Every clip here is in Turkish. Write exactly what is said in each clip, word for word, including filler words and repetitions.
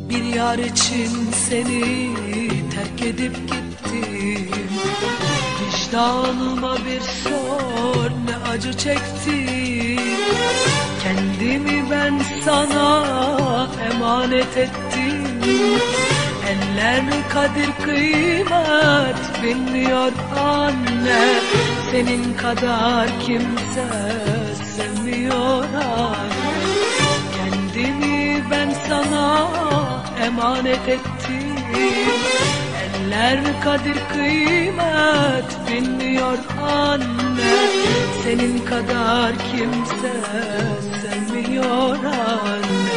Bir yar için seni terk edip gittim. Vicdanıma bir sor, ne acı çektim. Kendimi ben sana emanet ettim. Eller kadir kıymet bilmiyor anne. Senin kadar kimse sevmiyor anne. Kendimi ben sana emanet ettim. Eller kadir kıymet bilmiyor anne. Senin kadar kimse sevmiyor anne.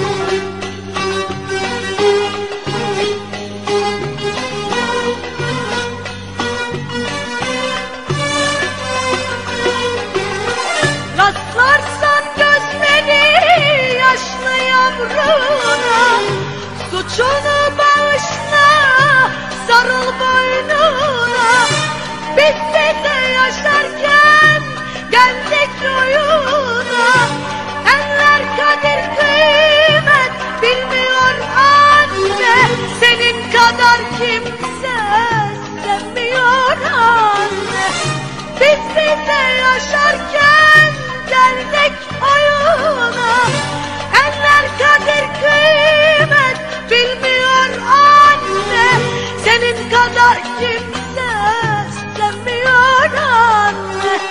Rastlarsan gözleri yaşlı yavruna, suçunu bağışla, sarıl boynuna. Biz de yaşarken geldik oyuna. Eller kadir kıymet bilmiyor anne. Senin kadar kimse sevmiyor anne. Biz de yaşarken geldik oyuna. Eller kadir kıymet bilmiyor anne. Senin kadar kimse sevmiyor anne.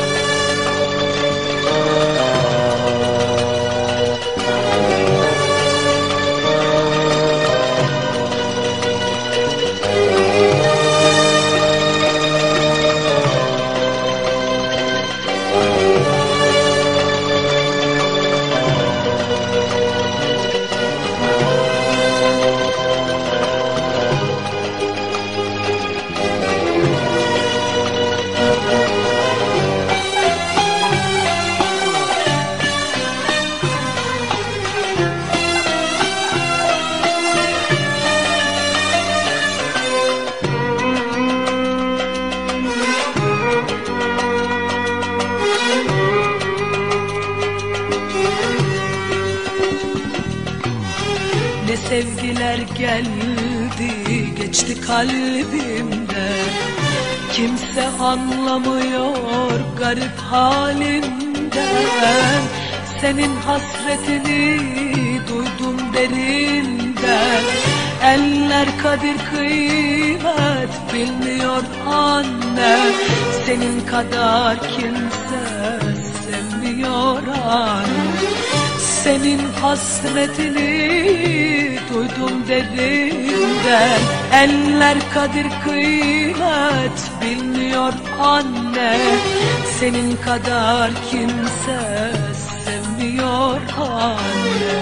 Ne sevgiler geldi geçti kalbimden. Kimse anlamıyor garip halimden. Senin hasretini duydum derinden. Eller kadir kıymet bilmiyor anne. Senin kadar kimse sevmiyor anne. Senin hasretini duydum derinden. Eller kadir kıymet bilmiyor anne. Senin kadar kimse sevmiyor anne.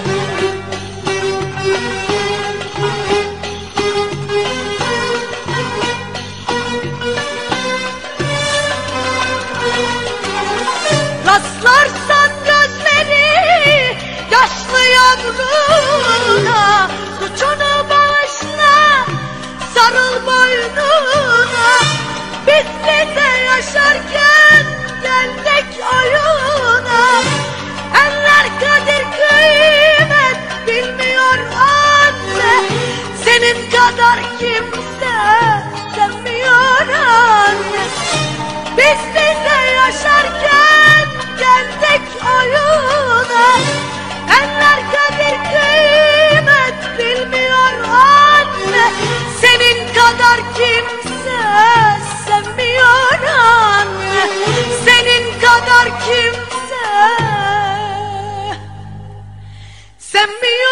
Rastlarsan gözleri yaşlı yavruna, suçunu bağışla, sarıl boynuna. Biz de yaşarken geldik oyuna. Eller kadir kıymet bilmiyor anne. Senin kadar kimse sevmiyor anne. Biz de yaşarken geldik oyuna. Eller kadir kıymet bilmiyor anne. Senin kadar kimse sevmiyor anne. Senin kadar kimse sevmiyor.